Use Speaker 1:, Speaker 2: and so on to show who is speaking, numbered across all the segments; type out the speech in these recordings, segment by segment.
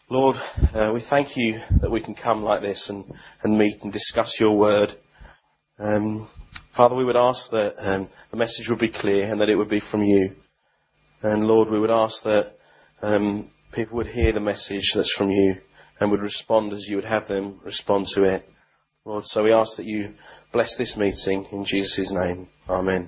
Speaker 1: Lord, we thank you that we can come like this and meet and discuss your word. Father, we would ask that the message would be clear and that it would be from you. And Lord, we would ask that people would hear the message that's from you and would respond as you would have them respond to it. Lord, so we ask that you bless this meeting in Jesus' name. Amen.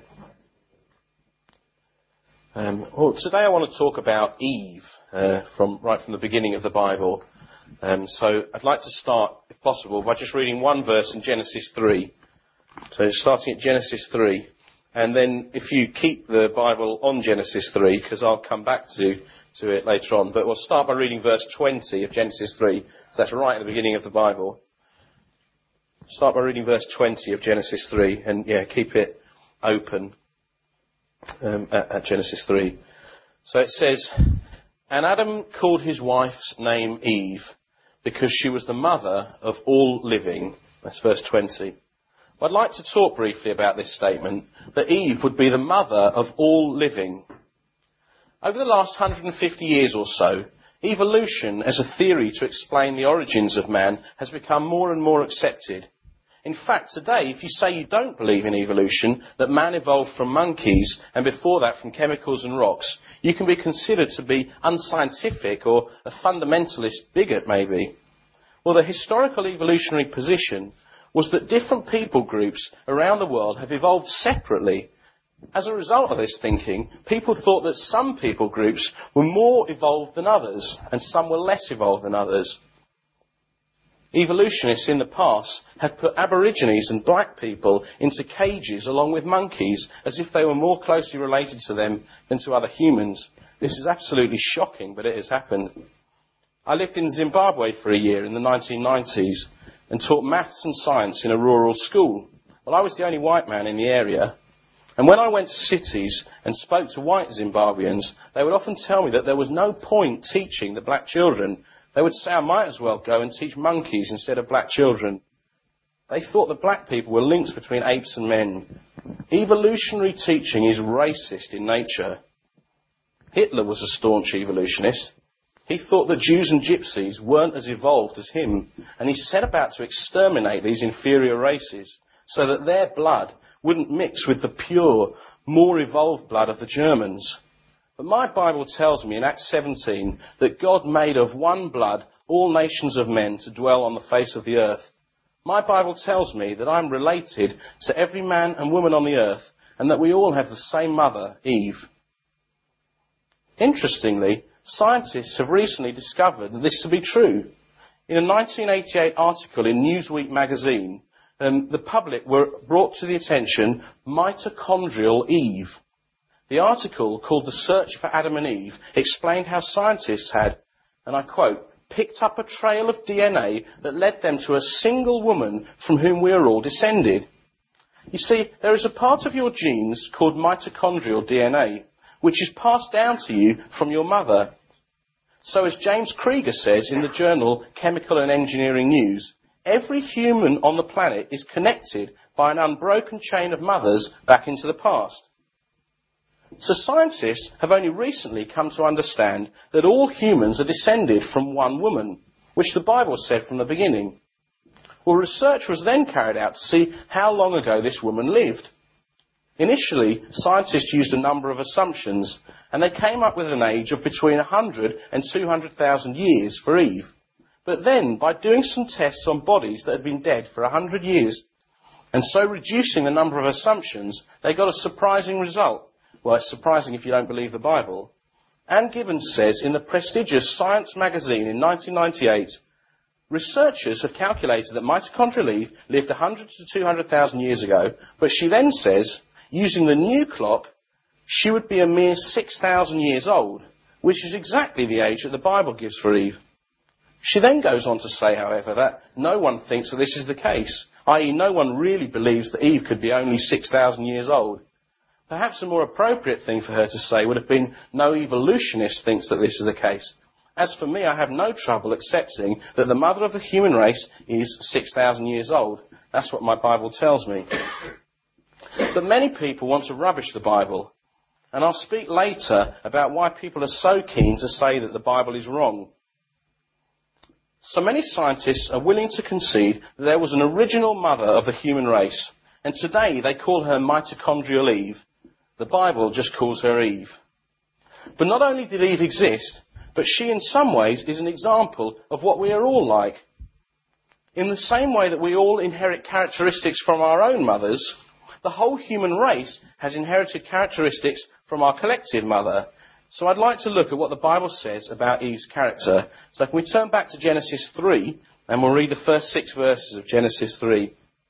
Speaker 1: Well, today I want to talk about Eve from the beginning of the Bible. So I'd like to start, if possible, by just reading one verse in Genesis 3. So starting at Genesis 3, and then if you keep the Bible on Genesis 3, because I'll come back to it later on, but we'll start by reading verse 20 of Genesis 3. So that's right at the beginning of the Bible. Start by reading verse 20 of Genesis 3, and keep it open. At Genesis 3. So it says, "And Adam called his wife's name Eve, because she was the mother of all living." That's verse 20. I'd like to talk briefly about this statement, that Eve would be the mother of all living. Over the last 150 years or so, evolution as a theory to explain the origins of man has become more and more accepted. In fact, today, if you say you don't believe in evolution, that man evolved from monkeys and before that from chemicals and rocks, you can be considered to be unscientific or a fundamentalist bigot, maybe. Well, the historical evolutionary position was that different people groups around the world have evolved separately. As a result of this thinking, people thought that some people groups were more evolved than others and some were less evolved than others. Evolutionists in the past have put Aborigines and black people into cages along with monkeys as if they were more closely related to them than to other humans. This is absolutely shocking, but it has happened. I lived in Zimbabwe for a year in the 1990s and taught maths and science in a rural school. Well, I was the only white man in the area. And when I went to cities and spoke to white Zimbabweans, they would often tell me that there was no point teaching the black children. They would say I might as well go and teach monkeys instead of black children. They thought that black people were links between apes and men. Evolutionary teaching is racist in nature. Hitler was a staunch evolutionist. He thought that Jews and gypsies weren't as evolved as him, and he set about to exterminate these inferior races so that their blood wouldn't mix with the pure, more evolved blood of the Germans. But my Bible tells me in Acts 17 that God made of one blood all nations of men to dwell on the face of the earth. My Bible tells me that I'm related to every man and woman on the earth and that we all have the same mother, Eve. Interestingly, scientists have recently discovered this to be true. In a 1988 article in Newsweek magazine, the public were brought to the attention mitochondrial Eve. The article, called The Search for Adam and Eve, explained how scientists had, and I quote, picked up a trail of DNA that led them to a single woman from whom we are all descended. You see, there is a part of your genes called mitochondrial DNA, which is passed down to you from your mother. So as James Krieger says in the journal Chemical and Engineering News, every human on the planet is connected by an unbroken chain of mothers back into the past. So scientists have only recently come to understand that all humans are descended from one woman, which the Bible said from the beginning. Well, research was then carried out to see how long ago this woman lived. Initially, scientists used a number of assumptions, and they came up with an age of between 100 and 200,000 years for Eve. But then, by doing some tests on bodies that had been dead for 100 years, and so reducing the number of assumptions, they got a surprising result. Well, it's surprising if you don't believe the Bible. Anne Gibbons says in the prestigious Science magazine in 1998, researchers have calculated that mitochondrial Eve lived 100 to 200,000 years ago, but she then says, using the new clock, she would be a mere 6,000 years old, which is exactly the age that the Bible gives for Eve. She then goes on to say, however, that no one thinks that this is the case, i.e. no one really believes that Eve could be only 6,000 years old. Perhaps a more appropriate thing for her to say would have been, no evolutionist thinks that this is the case. As for me, I have no trouble accepting that the mother of the human race is 6,000 years old. That's what my Bible tells me. But many people want to rubbish the Bible. And I'll speak later about why people are so keen to say that the Bible is wrong. So many scientists are willing to concede that there was an original mother of the human race, and today they call her mitochondrial Eve. The Bible just calls her Eve. But not only did Eve exist, but she in some ways is an example of what we are all like. In the same way that we all inherit characteristics from our own mothers, the whole human race has inherited characteristics from our collective mother. So I'd like to look at what the Bible says about Eve's character. So can we turn back to Genesis 3, and we'll read the first 6 verses of Genesis 3.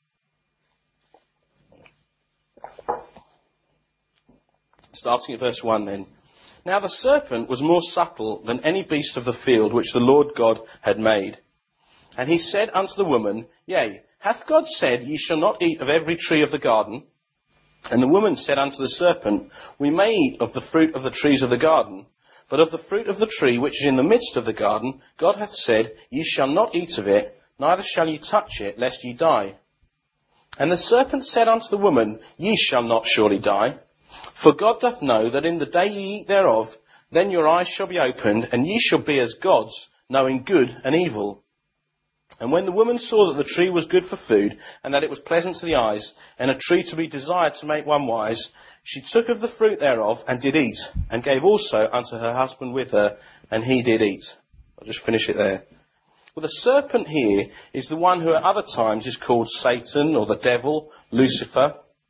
Speaker 1: Starting at verse 1 then. Now the serpent was more subtle than any beast of the field which the Lord God had made. And he said unto the woman, Yea, hath God said, Ye shall not eat of every tree of the garden? And the woman said unto the serpent, We may eat of the fruit of the trees of the garden, but of the fruit of the tree which is in the midst of the garden, God hath said, Ye shall not eat of it, neither shall ye touch it, lest ye die. And the serpent said unto the woman, Ye shall not surely die. For God doth know that in the day ye eat thereof, then your eyes shall be opened, and ye shall be as gods, knowing good and evil. And when the woman saw that the tree was good for food, and that it was pleasant to the eyes, and a tree to be desired to make one wise, she took of the fruit thereof, and did eat, and gave also unto her husband with her, and he did eat. I'll just finish it there. Well, the serpent here is the one who at other times is called Satan, or the devil, Lucifer.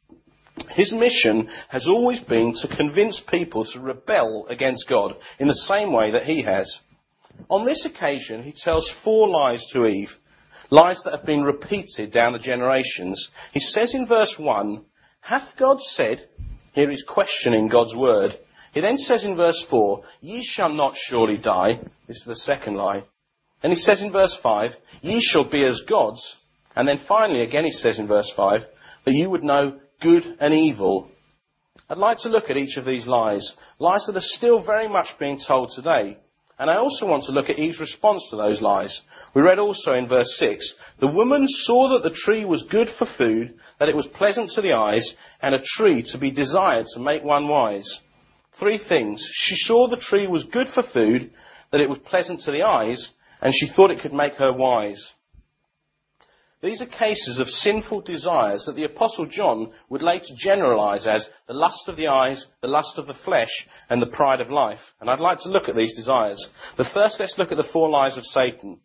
Speaker 1: His mission has always been to convince people to rebel against God in the same way that he has. On this occasion, he tells 4 lies to Eve, lies that have been repeated down the generations. He says in verse 1, Hath God said, here he's questioning God's word. He then says in verse 4, Ye shall not surely die. This is the second lie. And he says in verse 5, Ye shall be as gods. And then finally again he says in verse 5, that you would know good and evil. I'd like to look at each of these lies that are still very much being told today. And I also want to look at Eve's response to those lies. We read also in verse 6, The woman saw that the tree was good for food, that it was pleasant to the eyes, and a tree to be desired to make one wise. 3 things. She saw the tree was good for food, that it was pleasant to the eyes, and she thought it could make her wise. These are cases of sinful desires that the Apostle John would later generalise as the lust of the eyes, the lust of the flesh, and the pride of life. And I'd like to look at these desires. But first, let's look at the 4 lies of Satan.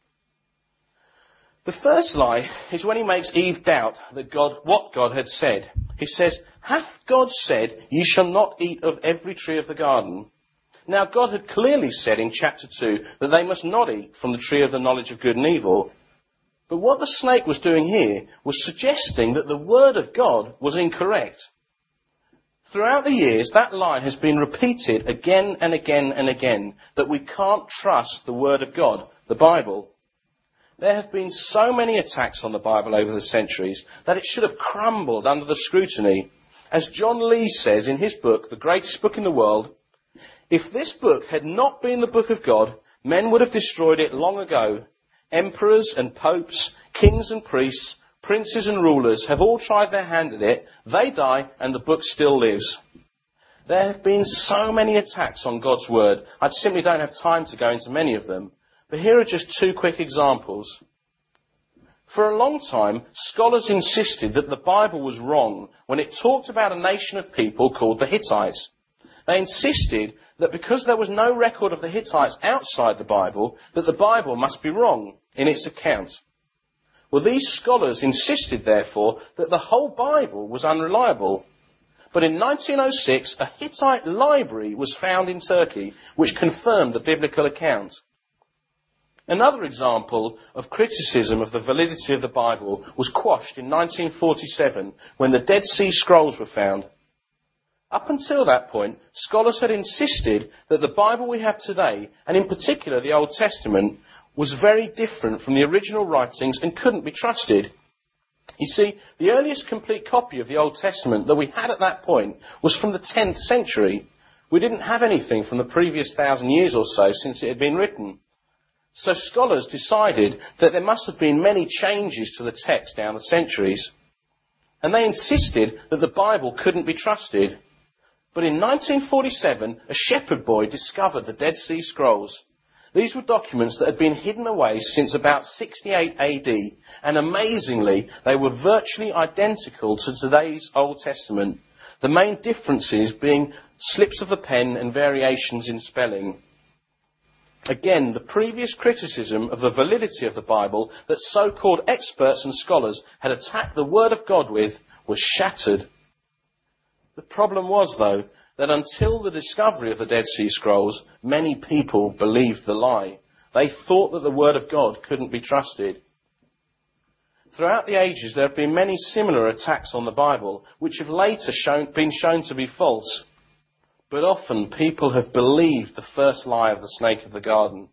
Speaker 1: The first lie is when he makes Eve doubt what God had said. He says, Hath God said, Ye shall not eat of every tree of the garden? Now, God had clearly said in chapter 2 that they must not eat from the tree of the knowledge of good and evil. But what the snake was doing here was suggesting that the word of God was incorrect. Throughout the years, that lie has been repeated again and again and again, that we can't trust the word of God, the Bible. There have been so many attacks on the Bible over the centuries that it should have crumbled under the scrutiny. As John Lee says in his book, The Greatest Book in the World, if this book had not been the book of God, men would have destroyed it long ago. Emperors and popes, kings and priests, princes and rulers have all tried their hand at it. They die and the book still lives. There have been so many attacks on God's word. I simply don't have time to go into many of them. But here are just 2 quick examples. For a long time, scholars insisted that the Bible was wrong when it talked about a nation of people called the Hittites. They insisted that because there was no record of the Hittites outside the Bible, that the Bible must be wrong in its account. Well, these scholars insisted, therefore, that the whole Bible was unreliable. But in 1906, a Hittite library was found in Turkey, which confirmed the biblical account. Another example of criticism of the validity of the Bible was quashed in 1947, when the Dead Sea Scrolls were found. Up until that point, scholars had insisted that the Bible we have today, and in particular the Old Testament, was very different from the original writings and couldn't be trusted. You see, the earliest complete copy of the Old Testament that we had at that point was from the 10th century. We didn't have anything from the previous 1,000 years or so since it had been written. So scholars decided that there must have been many changes to the text down the centuries. And they insisted that the Bible couldn't be trusted. But in 1947, a shepherd boy discovered the Dead Sea Scrolls. These were documents that had been hidden away since about 68 AD, and amazingly, they were virtually identical to today's Old Testament, the main differences being slips of the pen and variations in spelling. Again, the previous criticism of the validity of the Bible that so-called experts and scholars had attacked the Word of God with was shattered. The problem was, though, that until the discovery of the Dead Sea Scrolls, many people believed the lie. They thought that the Word of God couldn't be trusted. Throughout the ages, there have been many similar attacks on the Bible, which have later been shown to be false. But often people have believed the first lie of the snake of the garden.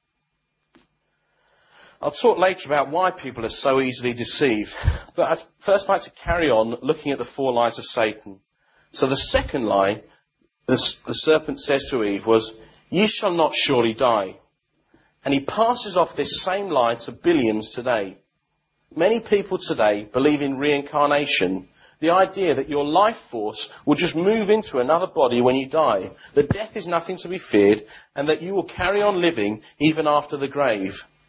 Speaker 1: I'll talk later about why people are so easily deceived, but I'd first like to carry on looking at the 4 lies of Satan. So the second lie, the serpent says to Eve, was, "Ye shall not surely die." And he passes off this same lie to billions today. Many people today believe in reincarnation, the idea that your life force will just move into another body when you die, that death is nothing to be feared, and that you will carry on living even after the grave.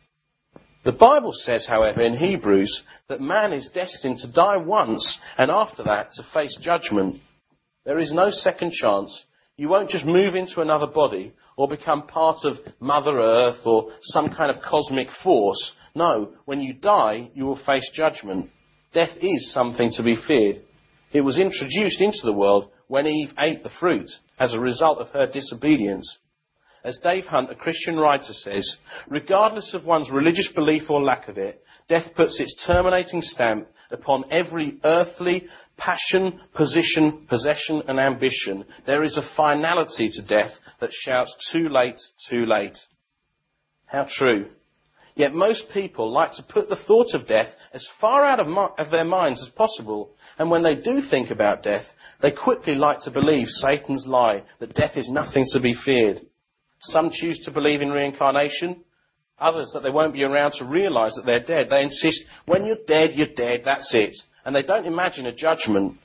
Speaker 1: The Bible says, however, in Hebrews, that man is destined to die once, and after that to face judgment. There is no second chance. You won't just move into another body, or become part of Mother Earth, or some kind of cosmic force. No, when you die, you will face judgment. Death is something to be feared. It was introduced into the world when Eve ate the fruit as a result of her disobedience. As Dave Hunt, a Christian writer, says, regardless of one's religious belief or lack of it, death puts its terminating stamp upon every earthly passion, position, possession and ambition. There is a finality to death that shouts, "Too late, too late." How true. Yet most people like to put the thought of death as far out of their minds as possible. And when they do think about death, they quickly like to believe Satan's lie that death is nothing to be feared. Some choose to believe in reincarnation. Others that they won't be around to realise that they're dead. They insist, when you're dead, that's it. And they don't imagine a judgment.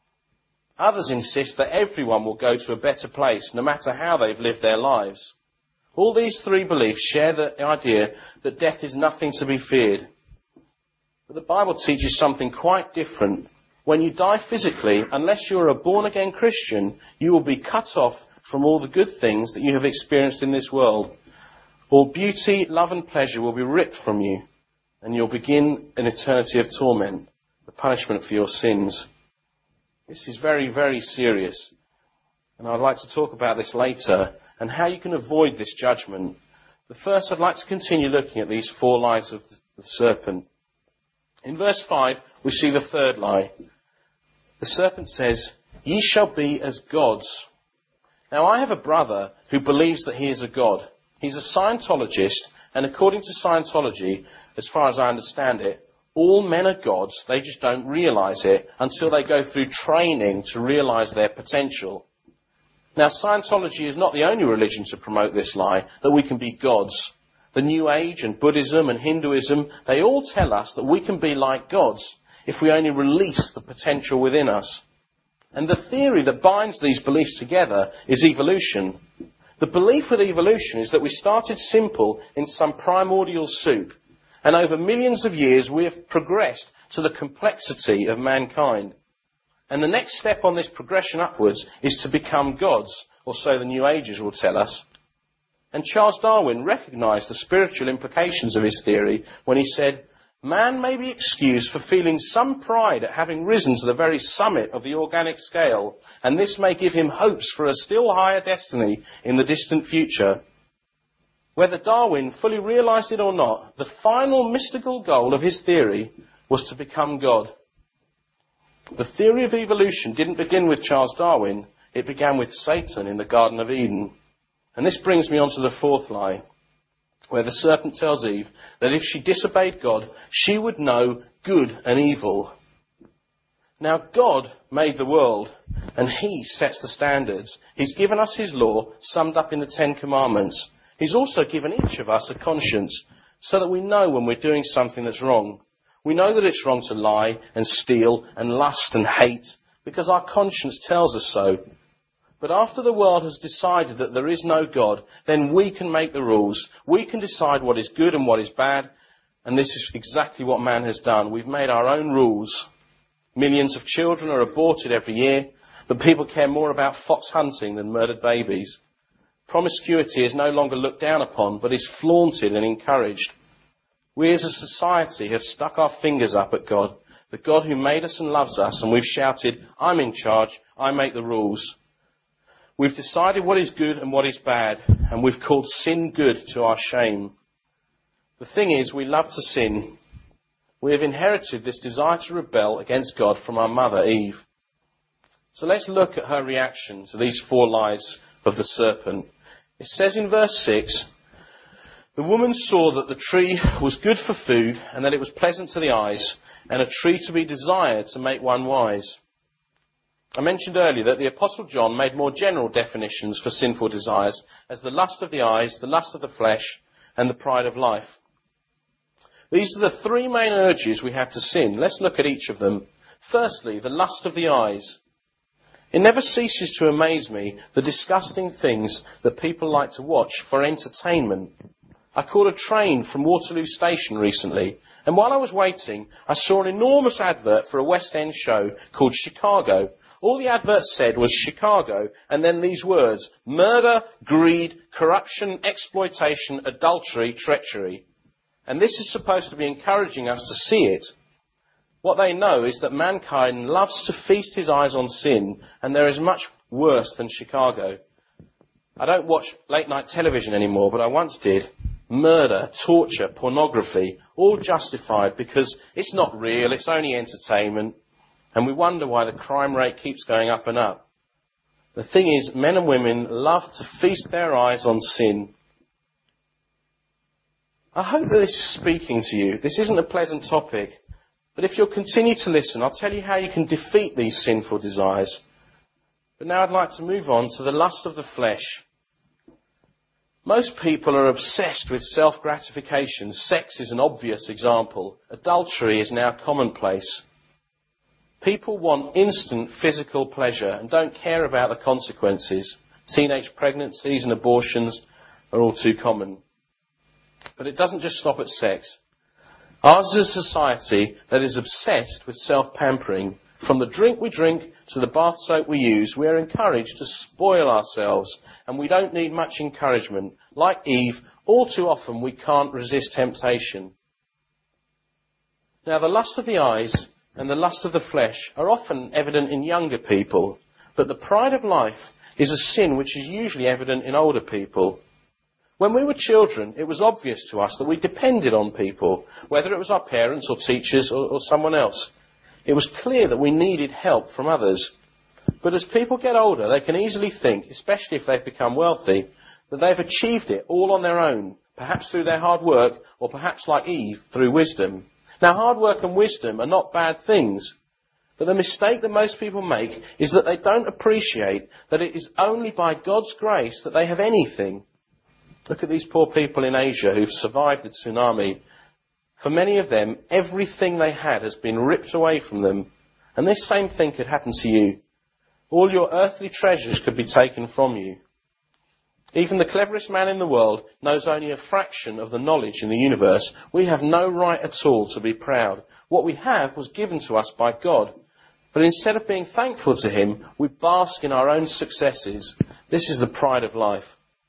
Speaker 1: Others insist that everyone will go to a better place, no matter how they've lived their lives. All these 3 beliefs share the idea that death is nothing to be feared. But the Bible teaches something quite different. When you die physically, unless you're a born-again Christian, you will be cut off from all the good things that you have experienced in this world. All beauty, love and pleasure will be ripped from you, and you'll begin an eternity of torment, the punishment for your sins. This is very, very serious, and I'd like to talk about this later, and how you can avoid this judgment. But first, I'd like to continue looking at these 4 lies of the serpent. In verse 5, we see the 3rd lie. The serpent says, "Ye shall be as gods." Now, I have a brother who believes that he is a god. He's a Scientologist, and according to Scientology, as far as I understand it, all men are gods. They just don't realise it until they go through training to realise their potential. Now, Scientology is not the only religion to promote this lie, that we can be gods. The New Age and Buddhism and Hinduism, they all tell us that we can be like gods if we only release the potential within us. And the theory that binds these beliefs together is evolution. The belief with evolution is that we started simple in some primordial soup, and over millions of years we have progressed to the complexity of mankind. And the next step on this progression upwards is to become gods, or so the New Agers will tell us. And Charles Darwin recognised the spiritual implications of his theory when he said, "Man may be excused for feeling some pride at having risen to the very summit of the organic scale, and this may give him hopes for a still higher destiny in the distant future." Whether Darwin fully realised it or not, the final mystical goal of his theory was to become God. The theory of evolution didn't begin with Charles Darwin, it began with Satan in the Garden of Eden. And this brings me on to the 4th lie, where the serpent tells Eve that if she disobeyed God, she would know good and evil. Now, God made the world, and He sets the standards. He's given us His law, summed up in the 10 Commandments. He's also given each of us a conscience, so that we know when we're doing something that's wrong. We know that it's wrong to lie and steal and lust and hate, because our conscience tells us so. But after the world has decided that there is no God, then we can make the rules. We can decide what is good and what is bad. And this is exactly what man has done. We've made our own rules. Millions of children are aborted every year, but people care more about fox hunting than murdered babies. Promiscuity is no longer looked down upon, but is flaunted and encouraged. We as a society have stuck our fingers up at God, the God who made us and loves us, and we've shouted, "I'm in charge, I make the rules." We've decided what is good and what is bad, and we've called sin good to our shame. The thing is, we love to sin. We have inherited this desire to rebel against God from our mother, Eve. So let's look at her reaction to these 4 lies of the serpent. It says in verse 6, "The woman saw that the tree was good for food and that it was pleasant to the eyes and a tree to be desired to make one wise." I mentioned earlier that the Apostle John made more general definitions for sinful desires as the lust of the eyes, the lust of the flesh, and the pride of life. These are the 3 main urges we have to sin. Let's look at each of them. Firstly, the lust of the eyes. It never ceases to amaze me the disgusting things that people like to watch for entertainment. I caught a train from Waterloo Station recently, and while I was waiting, I saw an enormous advert for a West End show called Chicago. All the advert said was Chicago, and then these words: murder, greed, corruption, exploitation, adultery, treachery. And this is supposed to be encouraging us to see it. What they know is that mankind loves to feast his eyes on sin, and there is much worse than Chicago. I don't watch late night television anymore, but I once did. Murder, torture, pornography, all justified because it's not real, it's only entertainment. And we wonder why the crime rate keeps going up and up. The thing is, men and women love to feast their eyes on sin. I hope that this is speaking to you. This isn't a pleasant topic. But if you'll continue to listen, I'll tell you how you can defeat these sinful desires. But now I'd like to move on to the lust of the flesh. Most people are obsessed with self-gratification. Sex is an obvious example. Adultery is now commonplace. People want instant physical pleasure and don't care about the consequences. Teenage pregnancies and abortions are all too common. But it doesn't just stop at sex. Ours is a society that is obsessed with self-pampering. From the drink we drink to the bath soap we use, we are encouraged to spoil ourselves, and we don't need much encouragement. Like Eve, all too often we can't resist temptation. Now, the lust of the eyes and the lust of the flesh are often evident in younger people, but the pride of life is a sin which is usually evident in older people. When we were children, it was obvious to us that we depended on people, whether it was our parents or teachers or someone else. It was clear that we needed help from others. But as people get older, they can easily think, especially if they've become wealthy, that they've achieved it all on their own, perhaps through their hard work, or perhaps like Eve, through wisdom. Now, hard work and wisdom are not bad things. But the mistake that most people make is that they don't appreciate that it is only by God's grace that they have anything. Look at these poor people in Asia who've survived the tsunami. For many of them, everything they had has been ripped away from them. And this same thing could happen to you. All your earthly treasures could be taken from you. Even the cleverest man in the world knows only a fraction of the knowledge in the universe. We have no right at all to be proud. What we have was given to us by God. But instead of being thankful to Him, we bask in our own successes. This is the pride of life.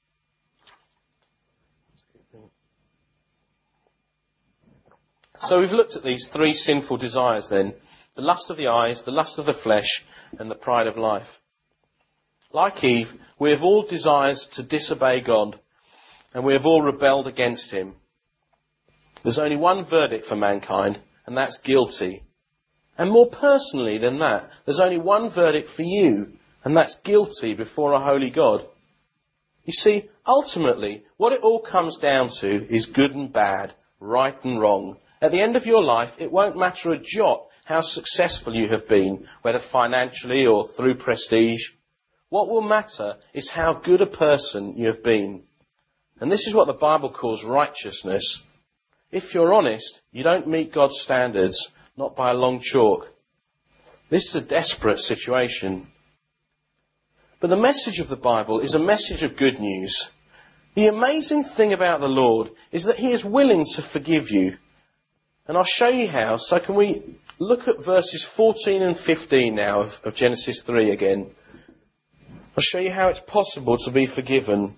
Speaker 1: So we've looked at these 3 sinful desires then. The lust of the eyes, the lust of the flesh, and the pride of life. Like Eve, we have all desires to disobey God, and we have all rebelled against Him. There's only one verdict for mankind, and that's guilty. And more personally than that, there's only one verdict for you, and that's guilty before a holy God. You see, ultimately, what it all comes down to is good and bad, right and wrong. At the end of your life, it won't matter a jot how successful you have been, whether financially or through prestige. What will matter is how good a person you have been. And this is what the Bible calls righteousness. If you're honest, you don't meet God's standards, not by a long chalk. This is a desperate situation. But the message of the Bible is a message of good news. The amazing thing about the Lord is that he is willing to forgive you. And I'll show you how. So can we look at verses 14 and 15 now of Genesis 3 again. I'll show you how it's possible to be forgiven.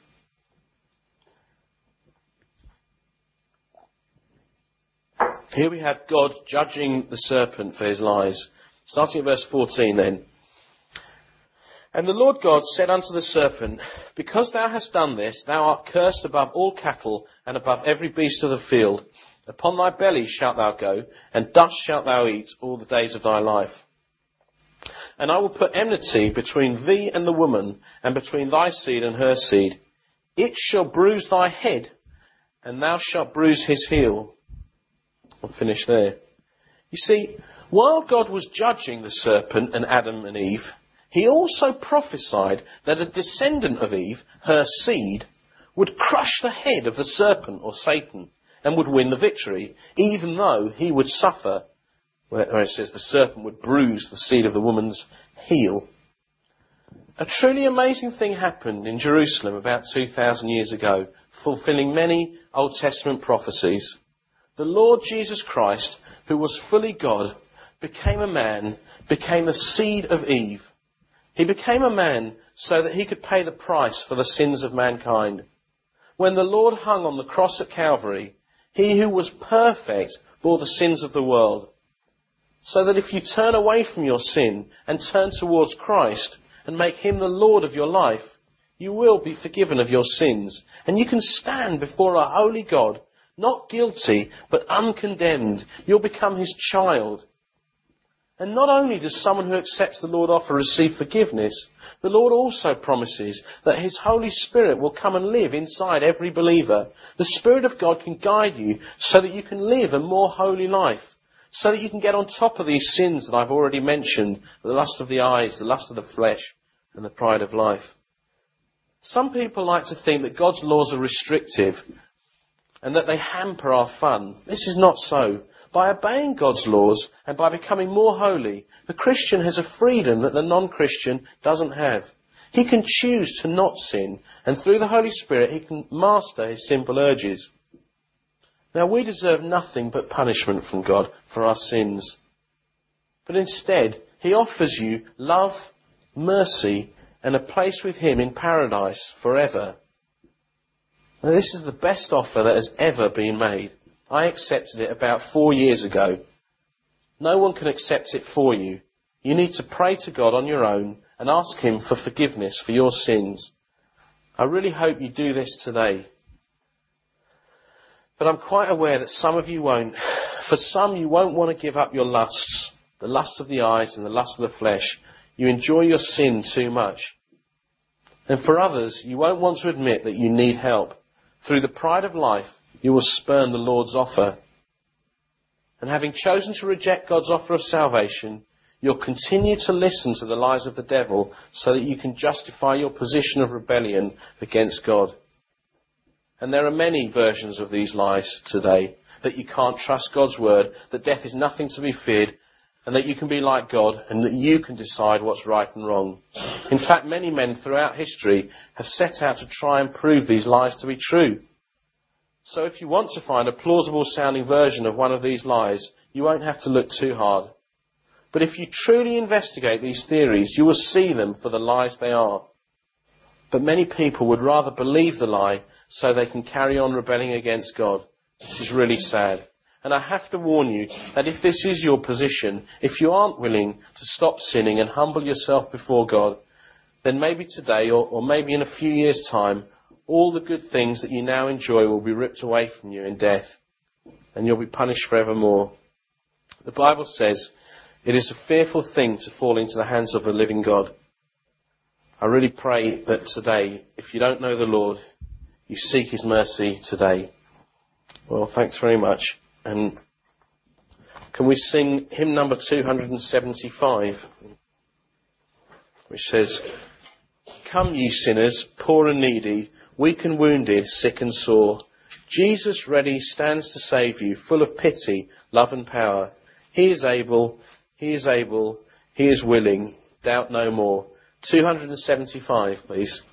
Speaker 1: Here we have God judging the serpent for his lies. Starting at verse 14 then. And the Lord God said unto the serpent, Because thou hast done this, thou art cursed above all cattle and above every beast of the field. Upon thy belly shalt thou go, and dust shalt thou eat all the days of thy life. And I will put enmity between thee and the woman, and between thy seed and her seed. It shall bruise thy head, and thou shalt bruise his heel. I'll finish there. You see, while God was judging the serpent and Adam and Eve, he also prophesied that a descendant of Eve, her seed, would crush the head of the serpent or Satan and would win the victory, even though he would suffer, where it says the serpent would bruise the seed of the woman's heel. A truly amazing thing happened in Jerusalem about 2,000 years ago, fulfilling many Old Testament prophecies. The Lord Jesus Christ, who was fully God, became a man, became the seed of Eve. He became a man so that he could pay the price for the sins of mankind. When the Lord hung on the cross at Calvary, he who was perfect bore the sins of the world. So that if you turn away from your sin and turn towards Christ and make him the Lord of your life, you will be forgiven of your sins. And you can stand before a holy God, not guilty, but uncondemned. You'll become his child. And not only does someone who accepts the Lord offer receive forgiveness, the Lord also promises that his Holy Spirit will come and live inside every believer. The Spirit of God can guide you so that you can live a more holy life, so that you can get on top of these sins that I've already mentioned, the lust of the eyes, the lust of the flesh, and the pride of life. Some people like to think that God's laws are restrictive and that they hamper our fun. This is not so. By obeying God's laws and by becoming more holy, the Christian has a freedom that the non-Christian doesn't have. He can choose to not sin, and through the Holy Spirit he can master his simple urges. Now, we deserve nothing but punishment from God for our sins. But instead, he offers you love, mercy, and a place with him in paradise forever. Now, this is the best offer that has ever been made. I accepted it about 4 years ago. No one can accept it for you. You need to pray to God on your own and ask him for forgiveness for your sins. I really hope you do this today. But I'm quite aware that some of you won't. For some, you won't want to give up your lusts, the lust of the eyes and the lust of the flesh. You enjoy your sin too much. And for others, you won't want to admit that you need help. Through the pride of life, you will spurn the Lord's offer. And having chosen to reject God's offer of salvation, you'll continue to listen to the lies of the devil so that you can justify your position of rebellion against God. And there are many versions of these lies today, that you can't trust God's word, that death is nothing to be feared, and that you can be like God, and that you can decide what's right and wrong. In fact, many men throughout history have set out to try and prove these lies to be true. So if you want to find a plausible sounding version of one of these lies, you won't have to look too hard. But if you truly investigate these theories, you will see them for the lies they are. But many people would rather believe the lie so they can carry on rebelling against God. This is really sad. And I have to warn you that if this is your position, if you aren't willing to stop sinning and humble yourself before God, then maybe today or maybe in a few years' time, all the good things that you now enjoy will be ripped away from you in death, and you'll be punished forevermore. The Bible says it is a fearful thing to fall into the hands of the living God. I really pray that today, if you don't know the Lord, you seek his mercy today. Well, thanks very much. And can we sing hymn number 275, which says, Come ye sinners, poor and needy, weak and wounded, sick and sore. Jesus ready stands to save you, full of pity, love and power. He is able, he is able, he is willing, doubt no more. 275, please.